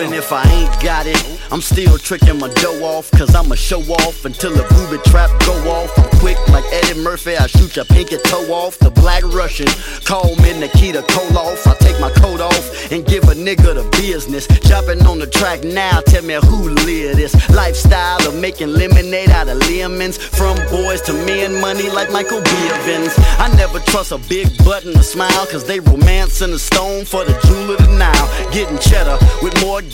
Even if I ain't got it, I'm still tricking my dough off, cause I'ma show off until the booby trap go off. I'm quick like Eddie Murphy, I shoot your pinky toe off. The Black Russian, call me Nikita Koloff. I take my coat off and give a nigga the business. Jumping on the track now, tell me who live this lifestyle of making lemonade out of lemons. From boys to men, money like Michael Bivins. I never trust a big butt and a smile, cause they romancing a stone for the jewel of the Nile. Getting cheddar with more